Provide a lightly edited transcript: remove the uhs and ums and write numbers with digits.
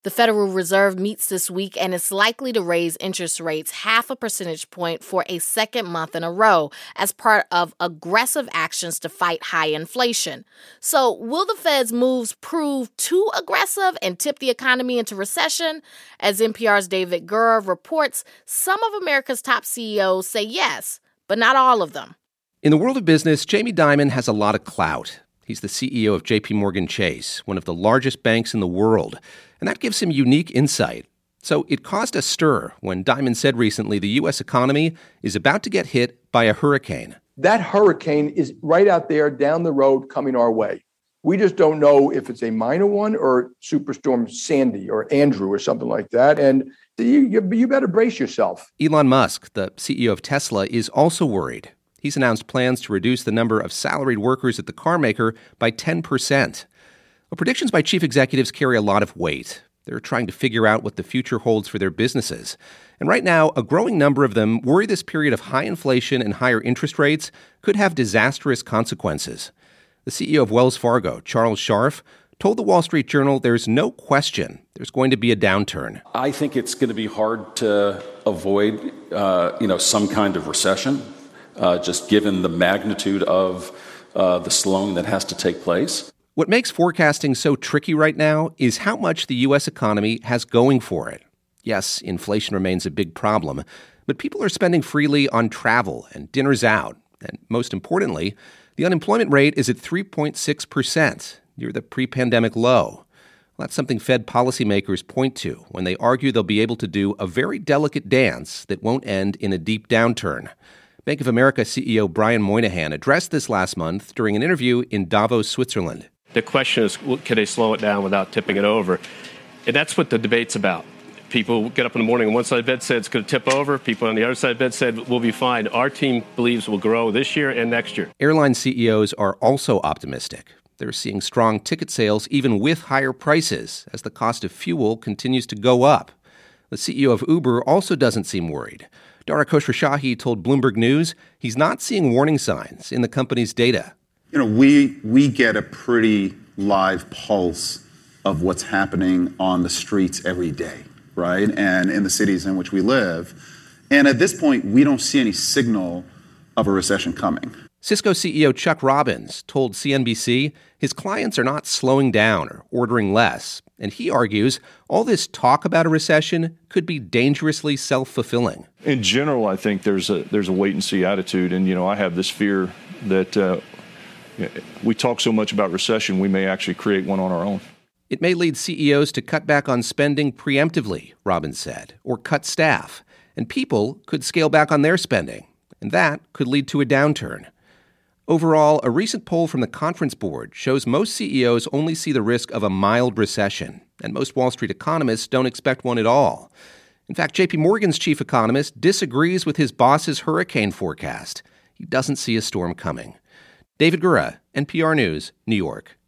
The Federal Reserve meets this week and is likely to raise interest rates 0.5 percentage point for a second month in a row as part of aggressive actions to fight high inflation. So will the Fed's moves prove too aggressive and tip the economy into recession? As NPR's David Gura reports, some of America's top CEOs say yes, but not all of them. In the world of business, Jamie Dimon has a lot of clout. He's the CEO of JPMorgan Chase, one of the largest banks in the world, and that gives him unique insight. So it caused a stir when Dimon said recently the U.S. economy is about to get hit by a hurricane. That hurricane is right out there down the road coming our way. We just don't know if it's a minor one or Superstorm Sandy or Andrew or something like that. And you better brace yourself. Elon Musk, the CEO of Tesla, is also worried. He's announced plans to reduce the number of salaried workers at the car maker by 10%. Well, predictions by chief executives carry a lot of weight. They're trying to figure out what the future holds for their businesses. And right now, a growing number of them worry this period of high inflation and higher interest rates could have disastrous consequences. The CEO of Wells Fargo, Charles Scharf, told the Wall Street Journal there's no question there's going to be a downturn. I think it's going to be hard to avoid, some kind of recession. Just given the magnitude of the slowing that has to take place. What makes forecasting so tricky right now is how much the U.S. economy has going for it. Yes, inflation remains a big problem, but people are spending freely on travel and dinners out. And most importantly, the unemployment rate is at 3.6%, near the pre-pandemic low. Well, that's something Fed policymakers point to when they argue they'll be able to do a very delicate dance that won't end in a deep downturn. Bank of America CEO Brian Moynihan addressed this last month during an interview in Davos, Switzerland. The question is, can they slow it down without tipping it over? And that's what the debate's about. People get up in the morning and one side of the bed said it's going to tip over. People on the other side of the bed said we'll be fine. Our team believes we'll grow this year and next year. Airline CEOs are also optimistic. They're seeing strong ticket sales even with higher prices as the cost of fuel continues to go up. The CEO of Uber also doesn't seem worried. Dara Khosrowshahi told Bloomberg News he's not seeing warning signs in the company's data. We get a pretty live pulse of what's happening on the streets every day, right? And in the cities in which we live. And at this point, we don't see any signal of a recession coming. Cisco CEO Chuck Robbins told CNBC his clients are not slowing down or ordering less. And he argues all this talk about a recession could be dangerously self-fulfilling. In general, I think there's a wait-and-see attitude. And, I have this fear that we talk so much about recession, we may actually create one on our own. It may lead CEOs to cut back on spending preemptively, Robbins said, or cut staff. And people could scale back on their spending. And that could lead to a downturn. Overall, a recent poll from the Conference Board shows most CEOs only see the risk of a mild recession, and most Wall Street economists don't expect one at all. In fact, JP Morgan's chief economist disagrees with his boss's hurricane forecast. He doesn't see a storm coming. David Gura, NPR News, New York.